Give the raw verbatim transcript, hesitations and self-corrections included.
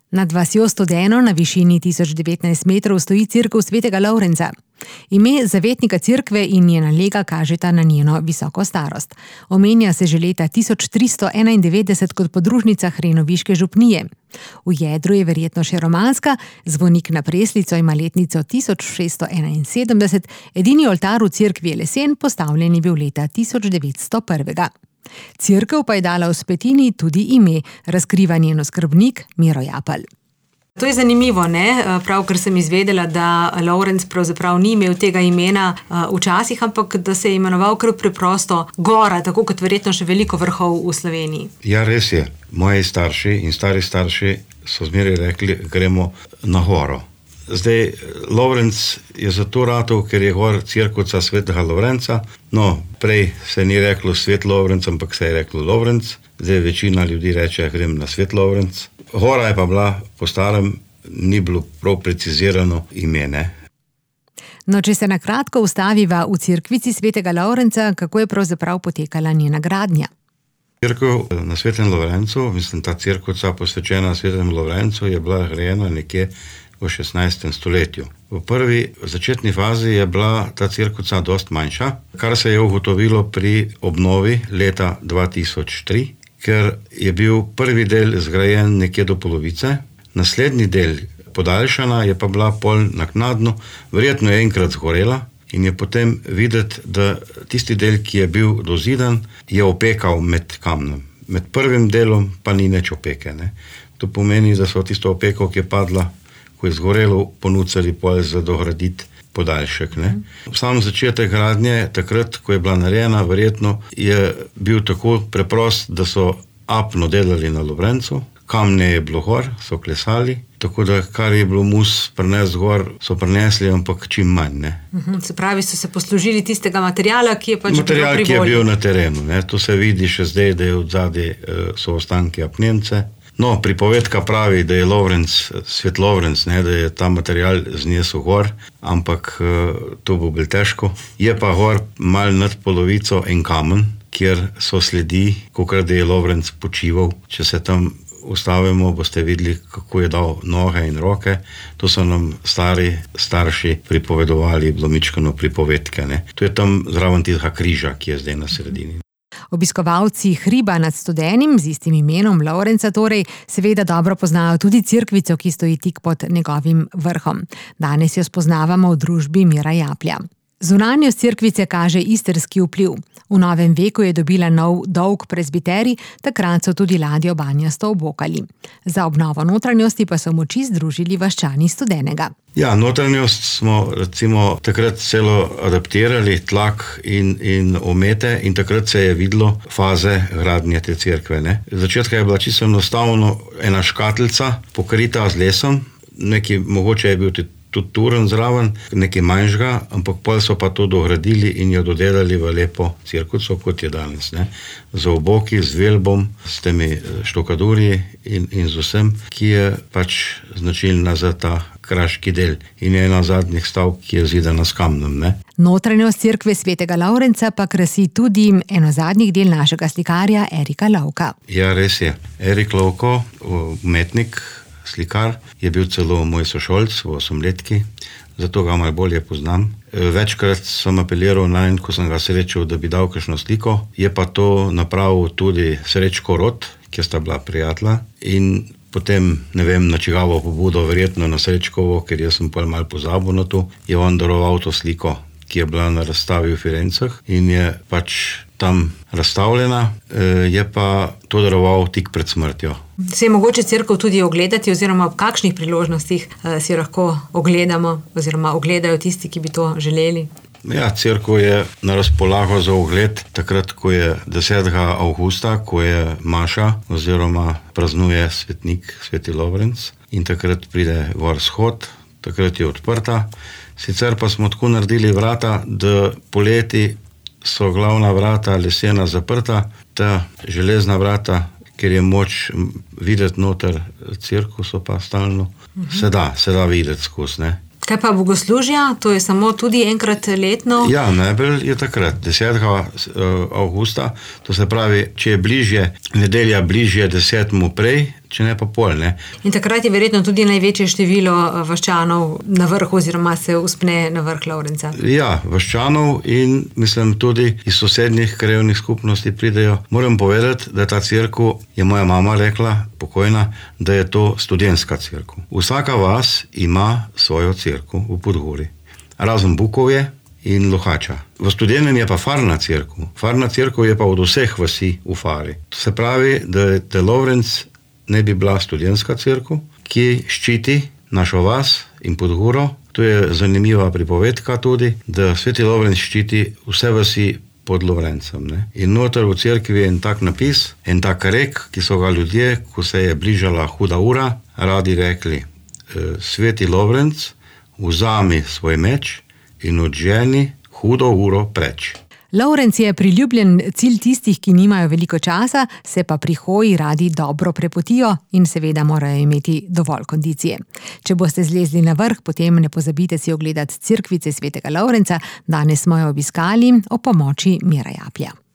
Nad vasjo Studeno na višini tisoč devetnajst metrov stoji cerkev svetega Lovrenca. Ime zavetnika cerkve in njena lega kažeta na njeno visoko starost. Omenja se že leta tisoč tristo enaindevetdeset kot podružnica hrenoviške župnije. V jedru je verjetno še romanska, zvonik na preslico ima letnico tisoč šeststo enainsedemdeset, edini oltar v cerkvi je lesen, postavljen je bil leta tisoč devetsto prvega. Cerkev pa je dala v Spetini tudi ime, razkriva njen oskrbnik Miro Japelj. To je zanimivo, ne? Pravkar sem izvedela, da Lovrenc pravzaprav ni imel tega imena včasih, ampak da se je imenoval kar preprosto Gora, tako kot verjetno še veliko vrhov v Sloveniji. Ja, res je. Moji starši in stari starši so zmeraj rekli, gremo na Goro. Zdaj, Lovrenc je zato ratov, ker je gor cerkvica svetega Lovrenca. No, prej se ni reklo Svet Lovrenc, ampak se je reklo Lovrenc. Zdaj večina ljudi reče, grem na Svet Lovrenc. Gora je pa bila po starem, ni bilo prav precizirano ime, ne. No, če se na kratko ustaviva v cerkvici svetega Lovrenca, kako je pravzaprav potekala njena gradnja? Cerkev na Svetem Lovrencu, mislim, ta cerkvica posvečena Svetemu Lovrencu, je bila grajena nekje v šestnajstem stoletju. V prvi začetni fazi je bila ta cerkvica dost manjša, kar se je ugotovilo pri obnovi leta dva tisoč tri, ker je bil prvi del zgrajen nekje do polovice, naslednji del podaljšana je pa bila pol naknadno, verjetno je enkrat zgorela in je potem videti, da tisti del, ki je bil dozidan, je opekal med kamnom. Med prvim delom pa ni nič opeke, ne. To pomeni, da so tisto opeko, ki je padla, ko je zgorelo, ponucali pol za dograditi podaljšek, ne. Sam začetek gradnje, takrat, ko je bila narejena, verjetno je bil tako preprost, da so apno delali na Lovrencu, kamne je bilo gor, so klesali, tako da kar je bilo mus prinesti gor, so prinesli, ampak čim manj, ne. Uhum, se pravi, so se poslužili tistega materiala, ki je pač Material, bil pri ki je volji. bil na terenu, ne. To se vidi še zdaj, da je odzadaj so ostanki apnence. No, pripovedka pravi, da je Lovrenc, Svet Lovrenc, ne, da je ta material znesel gor, ampak to bo bolj težko. Je pa gor mal nad polovico en kamen, kjer so sledi, kakor da je Lovrenc počival. Če se tam ustavimo, boste videli, kako je dal noge in roke. To so nam stari starši pripovedovali, blomičkano pripovedke, ne. To je tam zraven tistega križa, ki je zdaj na sredini. Obiskovalci hriba nad Studenim z istim imenom Lovrenca torej seveda dobro poznajo tudi cerkvico, ki stoji tik pod njegovim vrhom. Danes jo spoznavamo v družbi Mira Japlja. Zunanjost cerkvice kaže istrski vpliv. V novem veku je dobila nov dolg prezbiterij, takrat so tudi ladjo banjasto obokali. Za obnovo notranjosti pa so moči združili vaščani Studenega. Ja, notranjost smo recimo takrat celo adaptirali, tlak in, in omete, in takrat se je videlo faze gradnje te cerkve, ne. Začetka je bila čisto enostavno ena škatlica, pokrita z lesom, neki, mogoče je bil tudi turen zraven, nekaj manjšega, ampak pol so pa to dogradili in jo dodelali v lepo cerkvico, kot je danes, ne. Z oboki, z velbom, s temi štukadurji in, in z vsem, ki je pač značilna za ta kraški del in je ena zadnjih stavb, ki je zidana s kamnom, ne. Notranjost cerkve svetega Lovrenca pa krasi tudi eno zadnjih del našega slikarja Erika Lovka. Ja, res je. Erik Lovko, umetnik, slikar, je bil celo moj sošolc v osemletki, zato ga malo bolje poznam. Večkrat sem apeliral nanj, ko sem ga srečal, da bi dal kakšno sliko. Je pa to napravil tudi Srečko Rot, ki sta bila prijatelja, in potem, ne vem, na čigavo pobudo, verjetno na Srečkovo, ker jaz sem pol malo pozabil na to, je on daroval to sliko, ki je bila na razstavi v Firencah in je pač tam razstavljena, je pa to daroval tik pred smrtjo. Se je mogoče cerkev tudi ogledati, oziroma ob kakšnih priložnostih si lahko ogledamo, oziroma ogledajo tisti, ki bi to želeli? Ja, cerkev je na razpolago za ogled takrat, ko je desetega avgusta, ko je maša, oziroma praznuje svetnik, sveti Lovrenc, in takrat pride gor shod, takrat je odprta. Sicer pa smo tako naredili vrata, da poleti so glavna vrata lesena zaprta, ta železna vrata, ker je moč videti noter cerkev, so pa stalno. Uh-huh. Se da, se da videti skozi, ne. Kaj pa bogoslužja? To je samo tudi enkrat letno? Ja, najbolj je takrat, desetega avgusta, to se pravi, če je bližje, nedelja bližje desetemu prej, če ne pa pol. Ne. In takrat je verjetno tudi največje število vaščanov na vrhu oziroma se uspne na vrh Lovrenca. Ja, vaščanov in mislim tudi iz sosednjih krajevnih skupnosti pridejo. Moram povedati, da ta cerkev, je moja mama rekla, pokojna, da je to študentska cerkev. Vsaka vas ima svojo cerkev v Podgori. Razen Bukovje in Lohača. V Studenem je pa farna cerkev. Farna cerkev je pa od vseh vasi v Fari. To se pravi, da, da Lovrenc ne bi bila študentska cerkev, ki ščiti našo vas in Podgoro. To je zanimiva pripovedka tudi, da sveti Lovrenc ščiti vse vasi pod Lovrencem. Ne? In noter v cerkvi je en tak napis, en tak rek, ki so ga ljudje, ko se je bližala huda ura, radi rekli: Sveti Lovrenc, vzami svoj meč in odženi hudo uro preč. Lovrenc je priljubljen cilj tistih, ki nimajo veliko časa, se pa pri hoji radi dobro prepotijo in seveda morajo imeti dovolj kondicije. Če boste zlezli na vrh, potem ne pozabite si ogledati cerkvice svetega Lovrenca. Danes smo jo obiskali ob pomoči Mira Japlja.